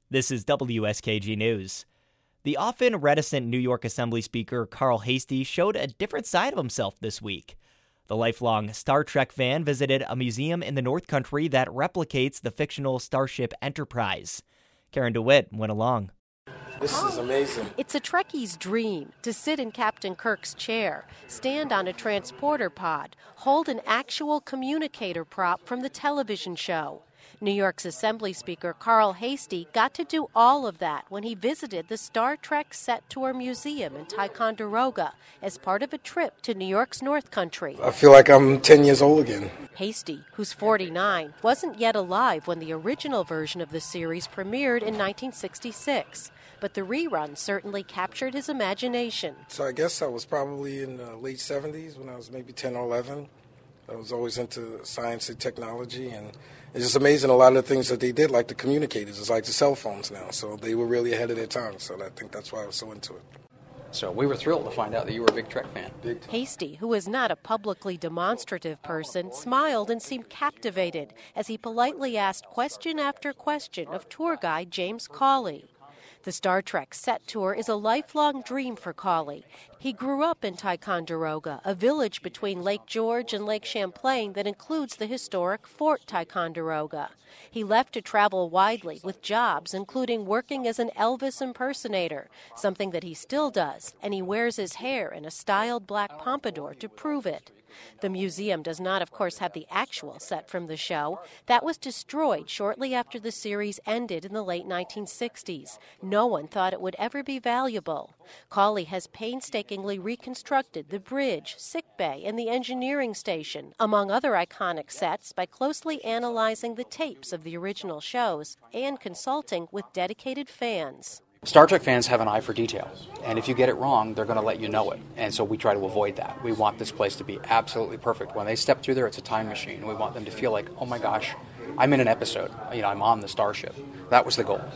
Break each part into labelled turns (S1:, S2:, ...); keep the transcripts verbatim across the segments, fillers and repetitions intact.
S1: This is W S K G News. The often reticent New York Assembly Speaker Carl Heastie showed a different side of himself this week. The lifelong Star Trek fan visited a museum in the North Country that replicates the fictional Starship Enterprise. Karen DeWitt went along.
S2: This is amazing.
S3: It's a Trekkie's dream to sit in Captain Kirk's chair, stand on a transporter pod, hold an actual communicator prop from the television show. New York's Assembly Speaker Carl Heastie got to do all of that when he visited the Star Trek Set Tour Museum in Ticonderoga as part of a trip to New York's North Country.
S2: I feel like I'm ten years old again.
S3: Heastie, who's forty-nine, wasn't yet alive when the original version of the series premiered in nineteen sixty-six. But the rerun certainly captured his imagination.
S2: So I guess I was probably in the late seventies when I was maybe ten or eleven. I was always into science and technology, and it's just amazing a lot of the things that they did, like the communicators. It's like the cell phones now, so they were really ahead of their time, so I think that's why I was so into it.
S4: So we were thrilled to find out that you were a big Trek fan.
S2: Big time.
S3: Heastie, who is not a publicly demonstrative person, smiled and seemed captivated as he politely asked question after question of tour guide James Cawley. The Star Trek Set Tour is a lifelong dream for Cawley. He grew up in Ticonderoga, a village between Lake George and Lake Champlain that includes the historic Fort Ticonderoga. He left to travel widely with jobs, including working as an Elvis impersonator, something that he still does, and he wears his hair in a styled black pompadour to prove it. The museum does not, of course, have the actual set from the show. That was destroyed shortly after the series ended in the late nineteen sixties. No one thought it would ever be valuable. Cawley has painstakingly reconstructed the bridge, sickbay, and the engineering station, among other iconic sets, by closely analyzing the tapes of the original shows and consulting with dedicated fans.
S4: Star Trek fans have an eye for detail, and if you get it wrong, they're going to let you know it, and so we try to avoid that. We want this place to be absolutely perfect. When they step through there, it's a time machine. We want them to feel like, oh my gosh, I'm in an episode. You know, I'm on the starship. That was the goal.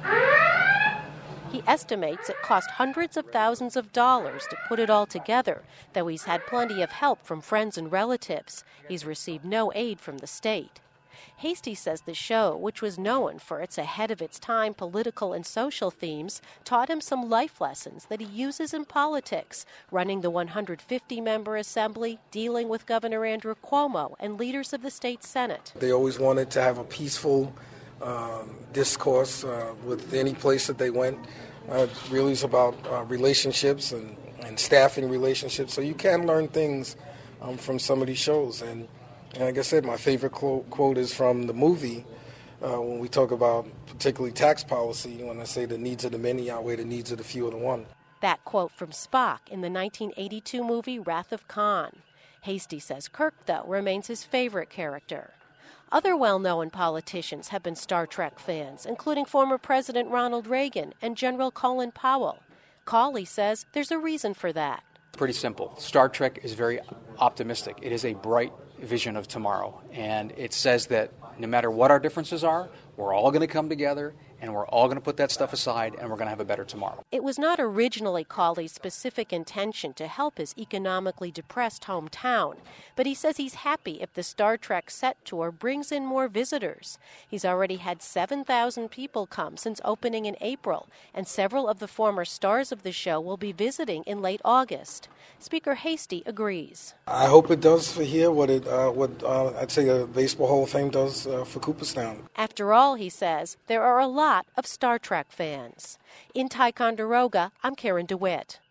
S3: He estimates it cost hundreds of thousands of dollars to put it all together, though he's had plenty of help from friends and relatives. He's received no aid from the state. Heastie says the show, which was known for its ahead-of-its-time political and social themes, taught him some life lessons that he uses in politics, running the one hundred fifty member assembly, dealing with Governor Andrew Cuomo and leaders of the state Senate.
S2: They always wanted to have a peaceful um, discourse uh, with any place that they went. Uh, it really is about uh, relationships and, and staffing relationships, so you can learn things um, from some of these shows. And And like I said, my favorite quote, quote is from the movie uh, when we talk about particularly tax policy, when I say the needs of the many outweigh the needs of the few of the one.
S3: That quote from Spock in the nineteen eighty-two movie Wrath of Khan. Heastie says Kirk, though, remains his favorite character. Other well-known politicians have been Star Trek fans, including former President Ronald Reagan and General Colin Powell. Cawley says there's a reason for that.
S4: Pretty simple. Star Trek is very optimistic. It is a bright vision of tomorrow, and it says that no matter what our differences are, we're all going to come together, and we're all going to put that stuff aside, and we're going to have a better tomorrow.
S3: It was not originally Cawley's specific intention to help his economically depressed hometown, but he says he's happy if the Star Trek Set Tour brings in more visitors. He's already had seven thousand people come since opening in April, and several of the former stars of the show will be visiting in late August. Speaker Heastie agrees.
S2: I hope it does for here what it uh, what uh, I'd say the Baseball Hall of Fame does uh, for Cooperstown.
S3: After all, he says, there are a lot of Star Trek fans. In Ticonderoga, I'm Karen DeWitt.